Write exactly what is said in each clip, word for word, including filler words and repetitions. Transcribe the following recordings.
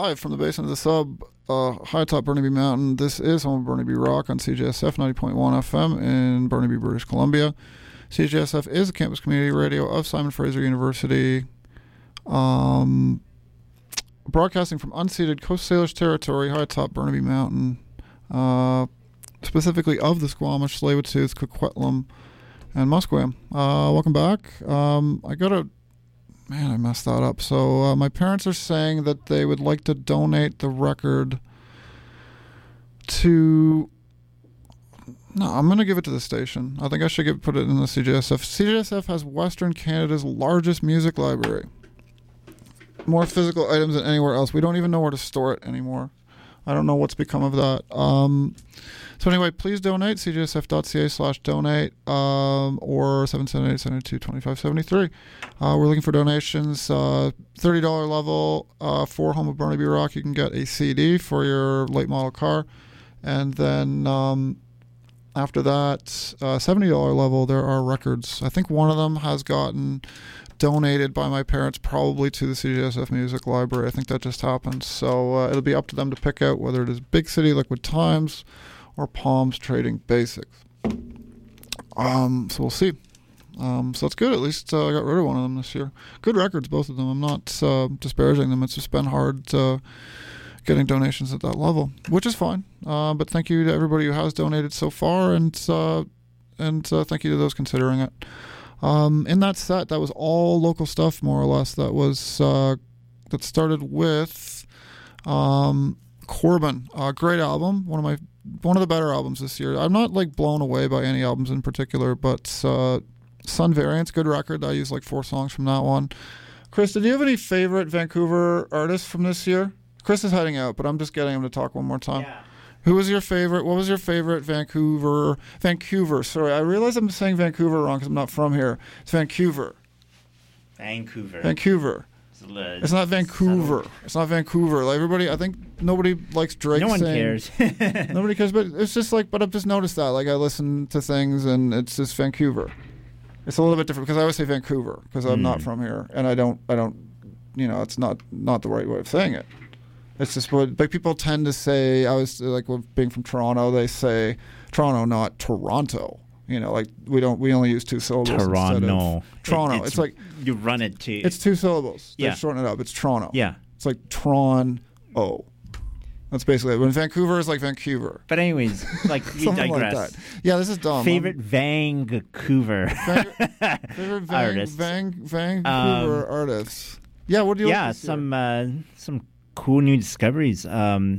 live from the basement of the sub, uh, high atop Burnaby Mountain. This is home of Burnaby Rock on C J S F ninety point one F M in Burnaby, British Columbia. C J S F is a campus community radio of Simon Fraser University. Um, broadcasting from unceded Coast Salish territory, high atop Burnaby Mountain. Uh, specifically of the Squamish, Tsleil-Waututh, Coquitlam, and Musqueam. Uh, welcome back. Um, I got a... Man, I messed that up. So uh, my parents are saying that they would like to donate the record to... No, I'm going to give it to the station. I think I should give, put it in the C J S F. C J S F has Western Canada's largest music library. More physical items than anywhere else. We don't even know where to store it anymore. I don't know what's become of that. Um, so anyway, please donate, c j s f dot c a slash donate, um, or seven seven eight, seven two, two five seven three. Uh, we're looking for donations, uh, thirty dollars level uh, for Home of Burnaby Rock. You can get a C D for your late model car. And then um, after that, uh, seventy dollars level, there are records. I think one of them has gotten donated by my parents probably to the C J S F Music Library. I think that just happened. So uh, it'll be up to them to pick out whether it is Big City Liquid Times or Palms Trading Basics. Um, so we'll see. Um, so that's good. At least uh, I got rid of one of them this year. Good records, both of them. I'm not uh, disparaging them. It's just been hard uh, getting donations at that level, which is fine. Uh, but thank you to everybody who has donated so far, and uh, and uh, thank you to those considering it. Um, in that set, that was all local stuff, more or less. That was uh, that started with um, Corbin, a great album, one of my one of the better albums this year. I'm not like blown away by any albums in particular, but uh, Sun Variants, good record. I used like four songs from that one. Chris, did you have any favorite Vancouver artists from this year? Chris is heading out, but I'm just getting him to talk one more time. Yeah. Who was your favorite? What was your favorite Vancouver? Vancouver. Sorry, I realize I'm saying Vancouver wrong because I'm not from here. It's Vancouver. Vancouver. Vancouver. It's, it's not Vancouver. Subtle. It's not Vancouver. Like everybody, I think nobody likes Drake. No one saying, cares. Nobody cares, but it's just like. But I've just noticed that. Like I listen to things, and it's just Vancouver. It's a little bit different because I always say Vancouver because I'm mm. not from here, and I don't. I don't. You know, it's not not the right way of saying it. It's just what, but people tend to say. I was like, well, being from Toronto, they say Toronto, not Toronto. You know, like we don't, we only use two syllables. Toronto. Instead of Toronto. It, it's, it's like you run it to. It's two syllables. Yeah. They shorten it up. It's Toronto. Yeah. It's like Tron-O. That's basically it. When Vancouver is like Vancouver. But anyways, like we Something digress. Like that. Yeah, this is dumb. Favorite I'm, Vancouver favorite, favorite Van, artists. Van, Vancouver um, artists. Yeah. What do you? Yeah, like some uh, some. cool new discoveries. Um,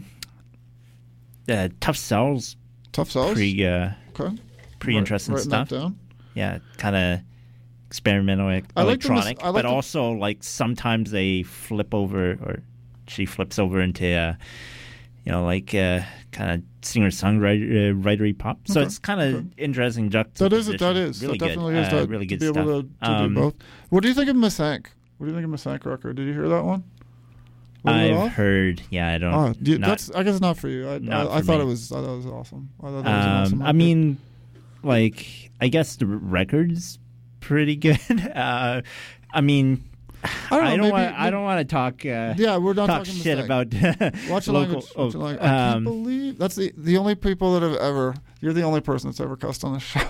uh, Tough Cells. Tough Cells? Pretty, uh, okay. pretty interesting Writing stuff. That down. Yeah, kind of experimental e- I electronic, like like but the, also like sometimes they flip over, or she flips over into, uh, you know, like uh, kind of singer-songwriter uh, writery pop. So okay. it's kind of okay. interesting juxtaposition. That is it. That is. Really that definitely good. is. Uh, that, really good to be stuff. Able to, to um, do both. What do you think of Masank? What do you think of Masank record? Did you hear that one? I've heard, yeah, I don't. Oh, you, not, that's. I guess it's not for you. I, not I, I for thought me. it was. I thought it was awesome. I thought that was um, an awesome. I mean, like, I guess the record's pretty good. uh, I mean, I don't. Know, I don't maybe, want. maybe, I don't want to talk. Uh, yeah, we're not talk talking shit about Watch the local. language. Watch the language. I can't um, believe that's the the only people that have ever. You're the only person that's ever cussed on the show.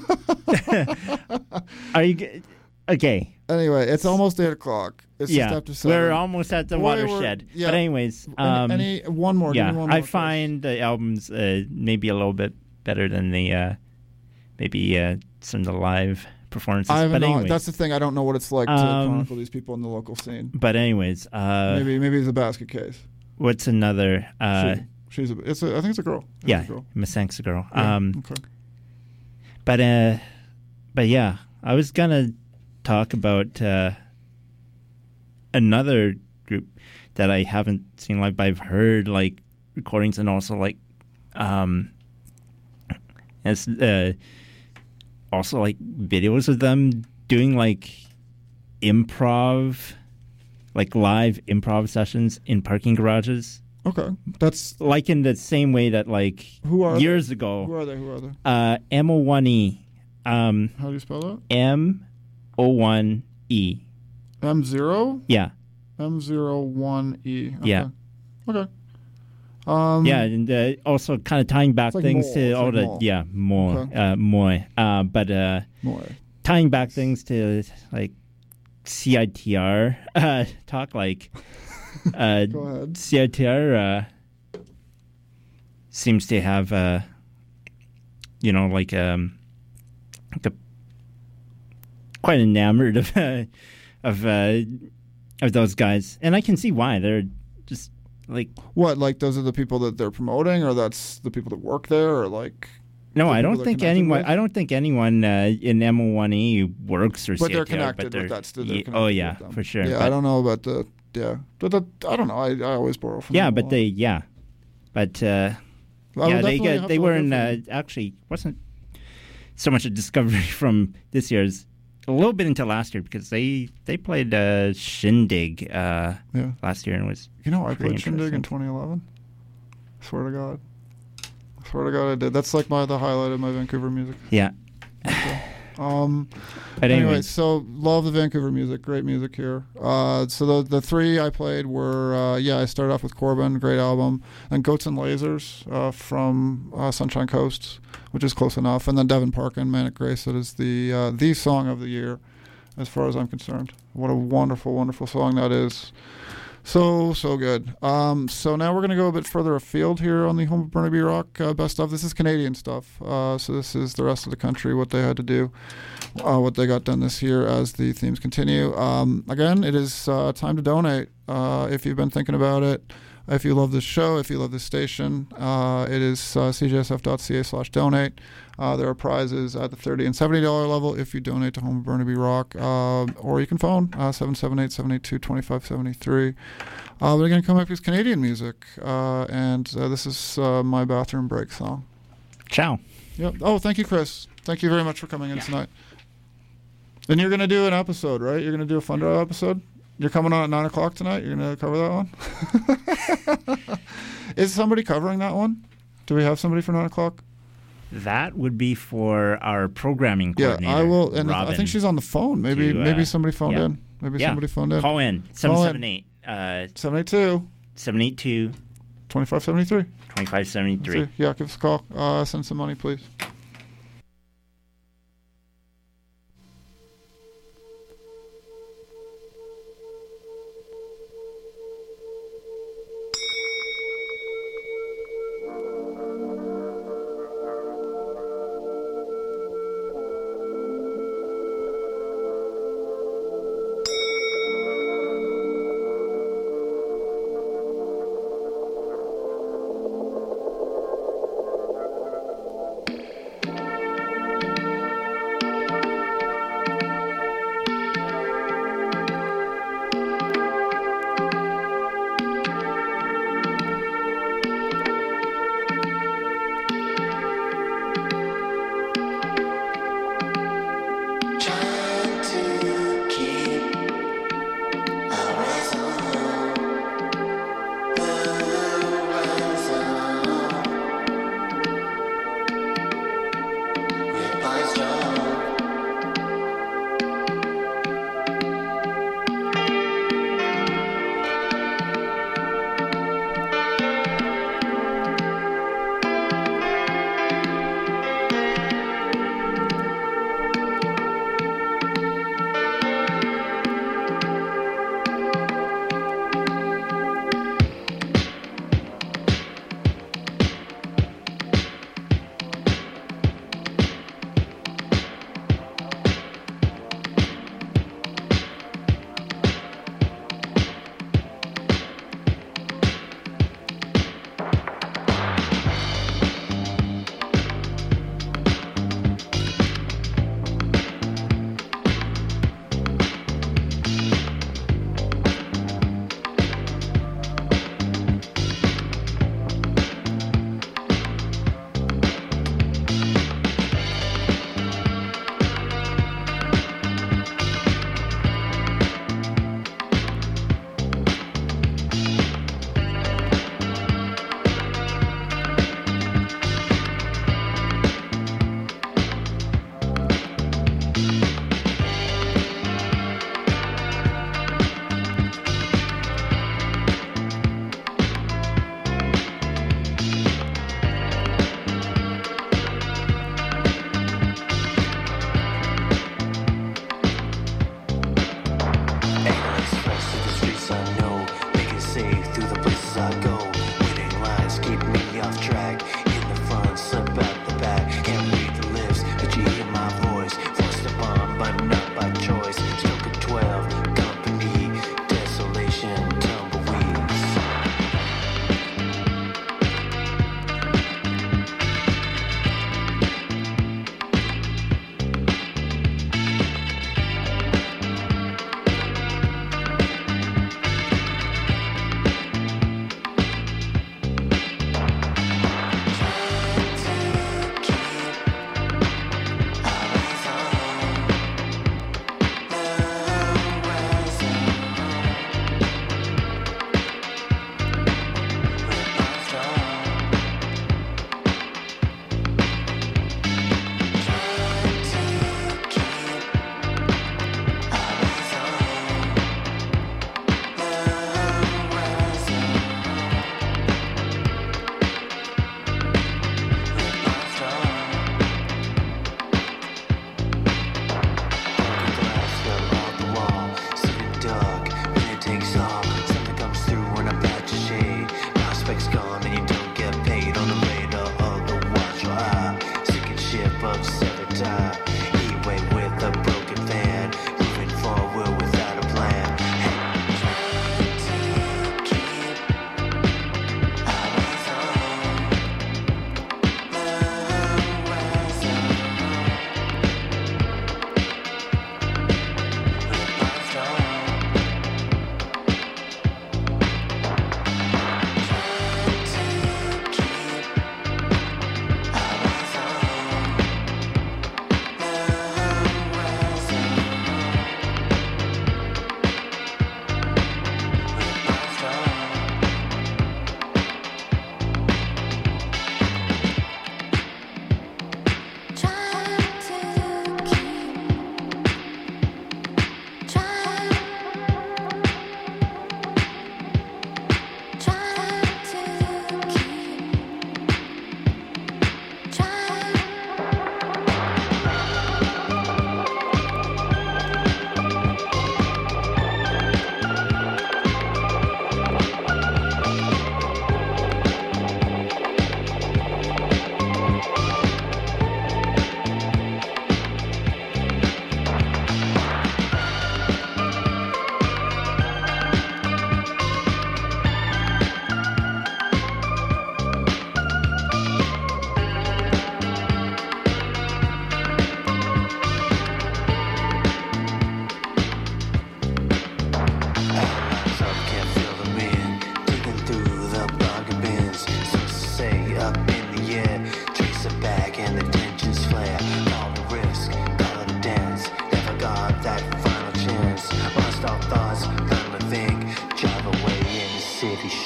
Are you okay? Anyway, it's almost eight o'clock. It's yeah, just after seven. We're almost at the Boy, watershed. yeah. But anyways, um, any, any one more. Yeah, give me one more I find the albums uh, maybe a little bit better than the uh, maybe uh, some of the live performances. I but know, anyways, that's the thing. I don't know what it's like to um, chronicle these people in the local scene. But anyways, uh, maybe maybe it's a basket case. What's another? Uh, she, she's a. It's a. I think it's a girl. It's yeah, a girl. Masank's a girl. Yeah, um, okay. But uh, but yeah, I was gonna talk about uh, another group that I haven't seen live, but I've heard like recordings and also like um, as uh, also like videos of them doing like improv, like live improv sessions in parking garages. Okay, that's like in the same way that like who are years they? ago. Who are they? Who are they? Uh, M O one E. Um, How do you spell that? M O one E. M zero. Yeah. M zero one E. Okay. Yeah. Okay. Um, yeah, and uh, also kind of tying back like things more, to it's all like the more. yeah more Okay. uh, more, uh, but uh, More. tying back things to like C I T R uh, talk like uh, Go ahead. C I T R uh, seems to have uh, you know like um like a, quite enamored of uh, of uh, of those guys, and I can see why. They're just like What, like those are the people that they're promoting, or that's the people that work there, or like? no, the I people don't they're think connected anyone. with? I don't think anyone uh, in M O one E works for But C I T R. they're connected but they're, with that. So they're ye- connected oh yeah, with them. for sure. Yeah, but, I don't know about the. Yeah, but the, I don't know. I, I always borrow from. yeah, them a but lot. they yeah, but uh, I will yeah, they definitely got have they to were look in out uh, for actually wasn't so much a discovery from this year's. A little bit into last year because they they played uh, Shindig uh, them. Yeah. last year and was You know, I Pretty played Shindig in interesting. twenty eleven. Swear to God. Swear to God, I did. That's like my the highlight of my Vancouver music. yeah. Um. But Anyway, anyways, so love the Vancouver music. Great music here. Uh, so the the three I played were uh, yeah. I started off with Corbin, great album, and Goats and Lasers uh, from uh, Sunshine Coast, which is close enough, and then Devin Parkin, Manic Grace. That is the uh, the song of the year, as far as I'm concerned. What a wonderful, wonderful song that is. So, so good. Um, so now we're going to go a bit further afield here on the Home of Burnaby Rock uh, best of. This is Canadian stuff. Uh, so this is the rest of the country, what they had to do, uh, what they got done this year as the themes continue. Um, again, it is uh, time to donate. Uh, if you've been thinking about it, if you love this show, if you love this station, uh, it is uh, c j s f dot c a slash donate. Uh, there are prizes at the thirty and seventy dollars level if you donate to Home of Burnaby Rock, uh, or you can phone uh, seven seven eight, seven eight two, two five seven three. Uh, but again, coming up is Canadian music, uh, and uh, this is uh, my bathroom break song. ciao. Yep. Oh, thank you, Chris. Thank you very much for coming in Yeah. tonight. And you're going to do an episode, right? You're going to do a Fun Drive episode? You're coming on at nine o'clock tonight? You're going to cover that one? Is somebody covering that one? Do we have somebody for nine o'clock? That would be for our programming Yeah, coordinator. I will. And Robin. I think she's on the phone. Maybe to, uh, maybe somebody phoned yeah. in. Maybe Yeah. somebody phoned in. Call in seven seven eight uh seven eight two, seven eight two two five seven three. twenty five seventy three. Yeah, give us a call. Uh, send some money, please.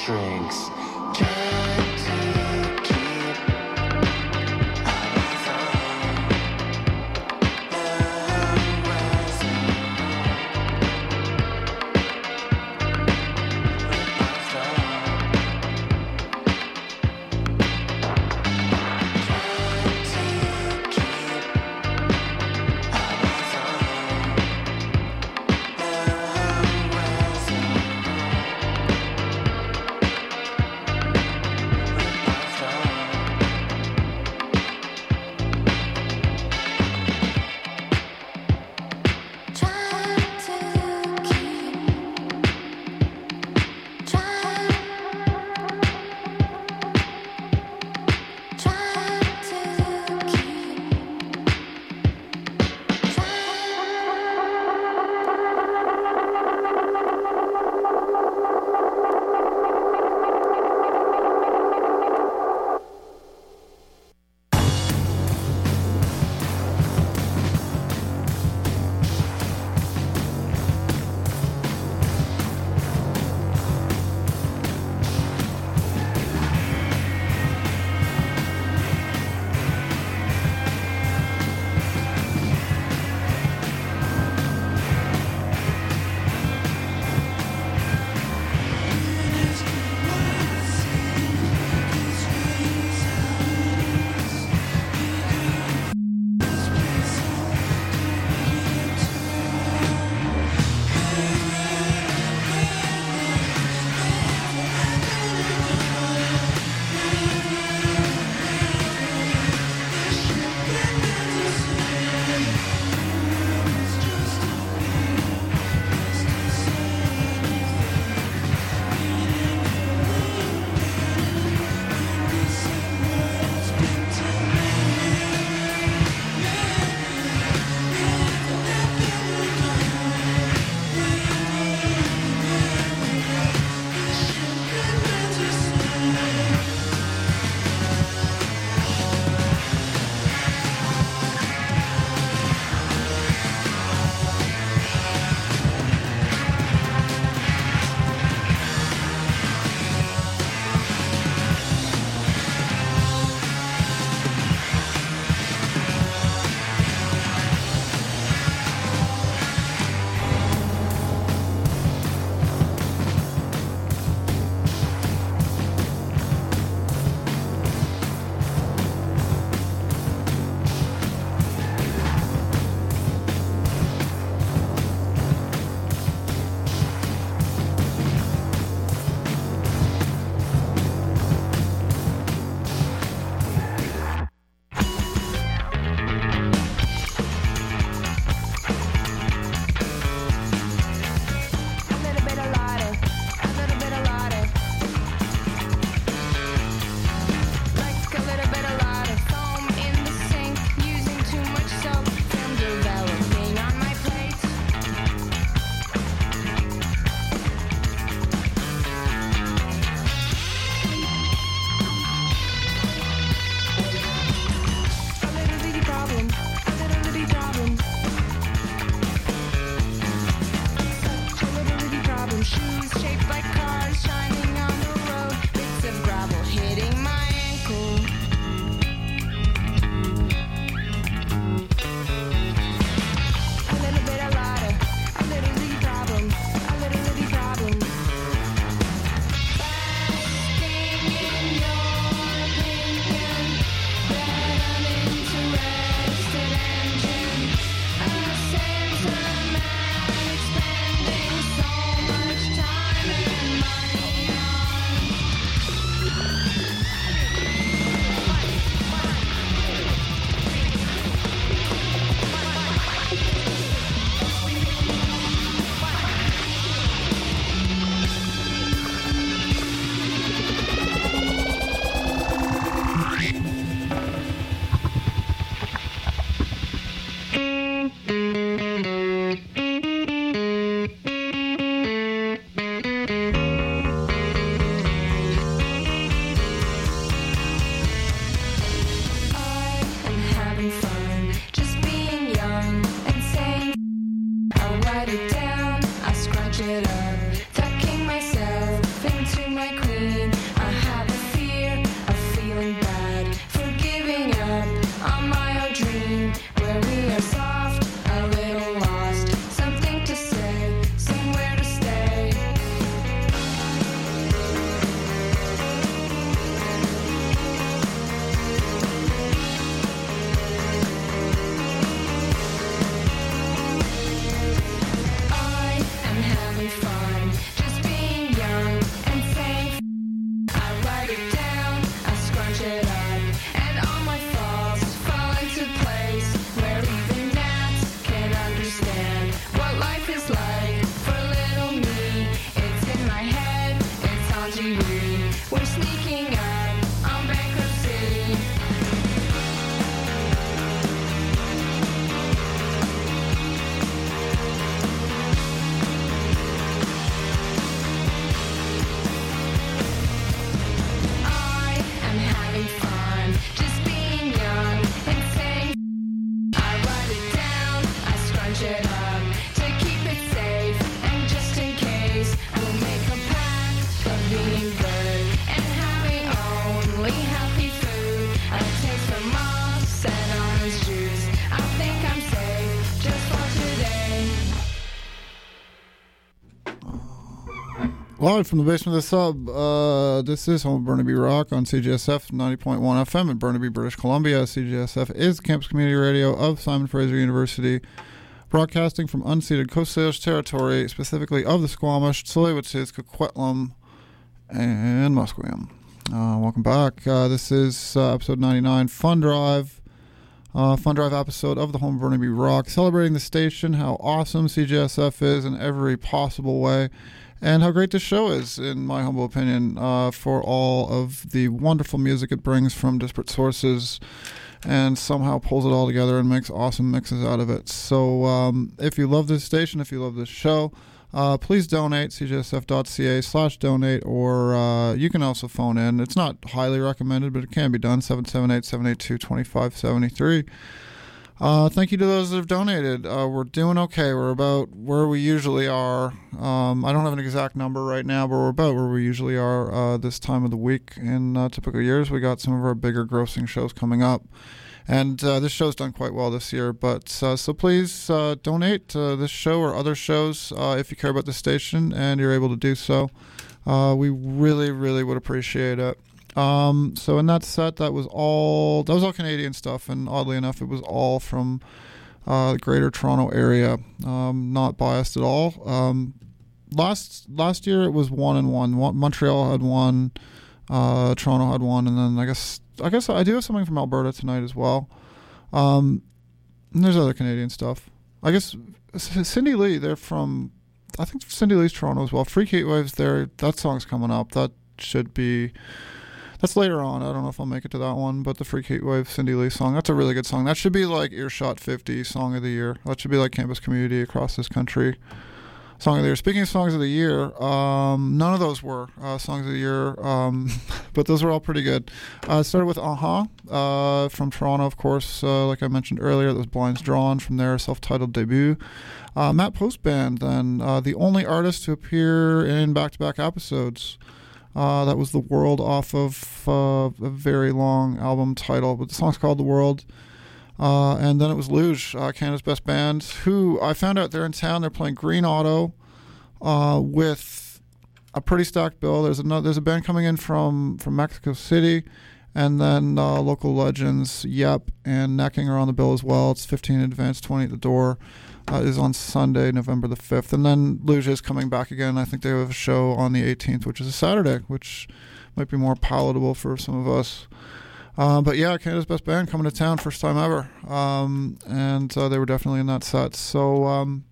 shrinks. Trying to keep eyes on the horizon. write it down, I scrunch it up, tucking myself into my queen. Live from the basement of the sub, uh, this is home of Burnaby Rock on C G S F ninety point one F M in Burnaby, British Columbia. C G S F is the campus community radio of Simon Fraser University, broadcasting from unceded Coast Salish territory, specifically of the Squamish, Tsleil-Waututh, Coquitlam, and Musqueam. Uh, welcome back. Uh, this is uh, episode ninety-nine, Fun Drive. Uh, Fun Drive episode of the home of Burnaby Rock, celebrating the station, how awesome C G S F is in every possible way, and how great this show is, in my humble opinion, uh, for all of the wonderful music it brings from disparate sources and somehow pulls it all together and makes awesome mixes out of it. So um, if you love this station, if you love this show, uh, please donate, cgsf.ca slash donate, or uh, you can also phone in. It's not highly recommended, but it can be done, seven seven eight, seven eight two, two five seven three. Uh, thank you to those that have donated. Uh, we're doing okay. We're about where we usually are. Um, I don't have an exact number right now, but we're about where we usually are uh, this time of the week in uh, typical years. We got some of our bigger grossing shows coming up, and uh, this show's done quite well this year. But uh, so please uh, donate to this show or other shows uh, if you care about the station and you're able to do so. Uh, we really, really would appreciate it. Um, so in that set, that was all, that was all Canadian stuff, and oddly enough, it was all from, uh, the greater Toronto area. Um, not biased at all. Um, last, last year it was one and one. one Montreal had one, uh, Toronto had one, and then I guess, I guess I do have something from Alberta tonight as well. Um, and there's other Canadian stuff. I guess Cindy Lee, they're from, I think Cindy Lee's Toronto as well. Freak Heatwaves there, that song's coming up. That should be, that's later on. I don't know if I'll make it to that one, but the Freak Heatwave Cindy Lee song, that's a really good song. That should be like Earshot fifty Song of the Year. That should be like Campus Community across this country Song of the Year. Speaking of Songs of the Year, um, none of those were uh, Songs of the Year, um, but those were all pretty good. Uh, it started with Uh-huh, uh, from Toronto, of course, uh, like I mentioned earlier. That was Blinds Drawn from their self-titled debut. Uh, Matt Postband, then, uh, the only artist to appear in back-to-back episodes. Uh, that was The World off of uh, a very long album title, but the song's called The World. Uh, and then it was Luge, uh, Canada's Best Band, who I found out they're in town. They're playing Green Auto uh, with a pretty stacked bill. There's another, there's a band coming in from, from Mexico City, and then uh, local legends Yep and Necking are on the bill as well. It's fifteen in advance, twenty at the door. Uh, is on Sunday, November the fifth. And then Luge is coming back again. I think they have a show on the eighteenth, which is a Saturday, which might be more palatable for some of us. Uh, but yeah, Canada's Best Band coming to town, first time ever. Um, and uh, they were definitely in that set. So, um,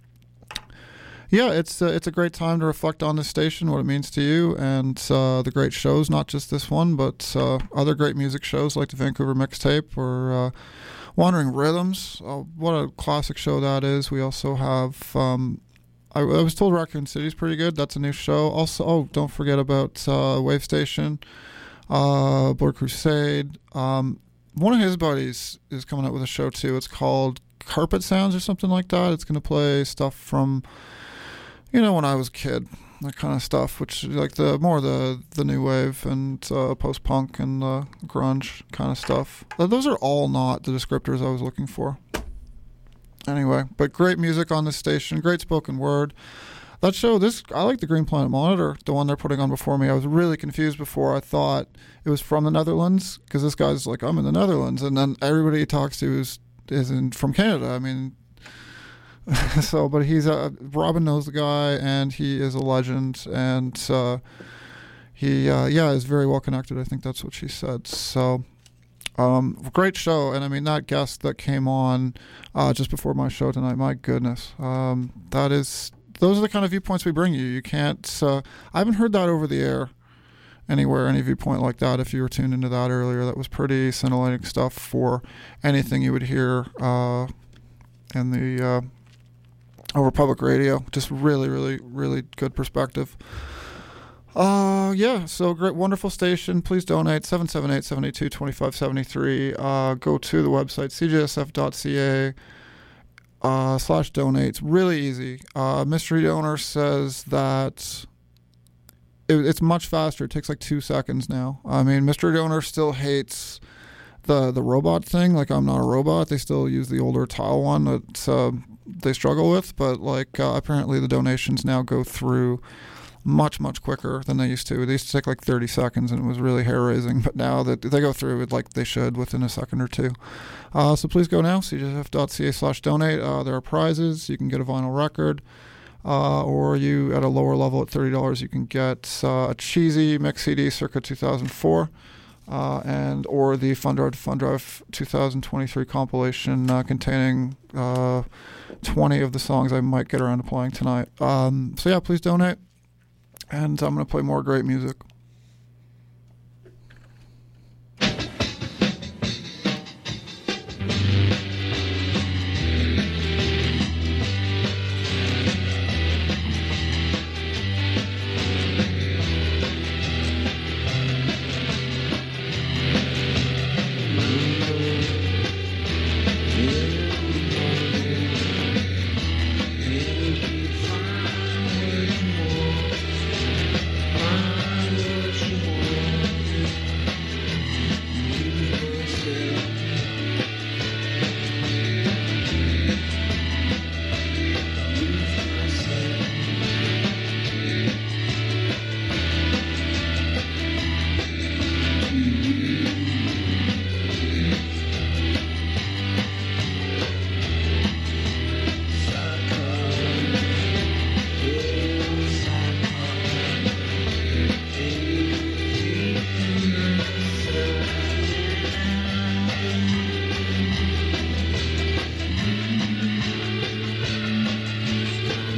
yeah, it's, uh, it's a great time to reflect on this station, what it means to you, and uh, the great shows, not just this one, but uh, other great music shows like the Vancouver Mixtape or Uh, Wandering Rhythms. Uh, what a classic show that is. We also have, um, I, I was told Raccoon City's pretty good. That's a new show. Also, oh, don't forget about uh, Wave Station, uh, Blood Crusade. Um, one of his buddies is coming out with a show too. It's called Carpet Sounds or something like that. It's going to play stuff from, you know, when I was a kid. That kind of stuff, which like the more the the new wave and uh, post punk and uh, grunge kind of stuff. Those are all not the descriptors I was looking for. Anyway, but great music on this station, great spoken word. That show, this I like the Green Planet Monitor, the one they're putting on before me. I was really confused before. I thought it was from the Netherlands because this guy's like, I'm in the Netherlands, and then everybody he talks to is is in, from Canada. I mean. So, but he's a Robin knows the guy, and he is a legend, and uh, he uh, yeah is very well connected. I think that's what she said. So, um, great show, and I mean that guest that came on uh, just before my show tonight. My goodness, um, that is those are the kind of viewpoints we bring you. You can't. Uh, I haven't heard that over the air anywhere, any viewpoint like that. If you were tuned into that earlier, that was pretty scintillating stuff for anything you would hear uh, in the. Uh, over public radio. Just really, really, really good perspective. Uh, yeah, so great, wonderful station. Please donate, seven seven eight, seven eight two, two five seven three. Uh, go to the website, c g s f dot c a uh, slash donate. It's really easy. Uh, mystery donor says that it, it's much faster. It takes like two seconds now. I mean, mystery donor still hates the the robot thing. Like, I'm not a robot. They still use the older tile one that uh, they struggle with. But like uh, apparently the donations now go through much, much quicker than they used to. They used to take like thirty seconds, and it was really hair-raising. But now that they go through it like they should within a second or two. Uh, so please go now, c j s f dot c a slash donate. Uh, there are prizes. You can get a vinyl record. Uh, or you, at a lower level at thirty dollars, you can get uh, a cheesy mix C D circa two thousand four. Uh, and or the Fun Drive to Fun Drive twenty twenty-three compilation uh, containing uh, twenty of the songs I might get around to playing tonight. Um, so yeah, please donate. And I'm going to play more great music.